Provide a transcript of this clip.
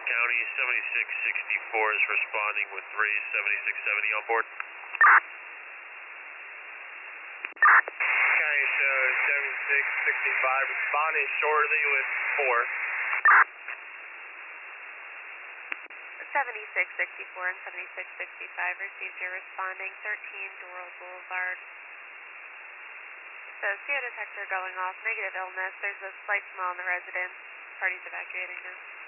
County 7664 is responding with 37670 on board. County show 7665 responding shortly with 4. 7664 and 7665 received your responding 13 Doral Boulevard. So CO detector going off, negative illness. There's a slight smell in the residence. Party's evacuating now.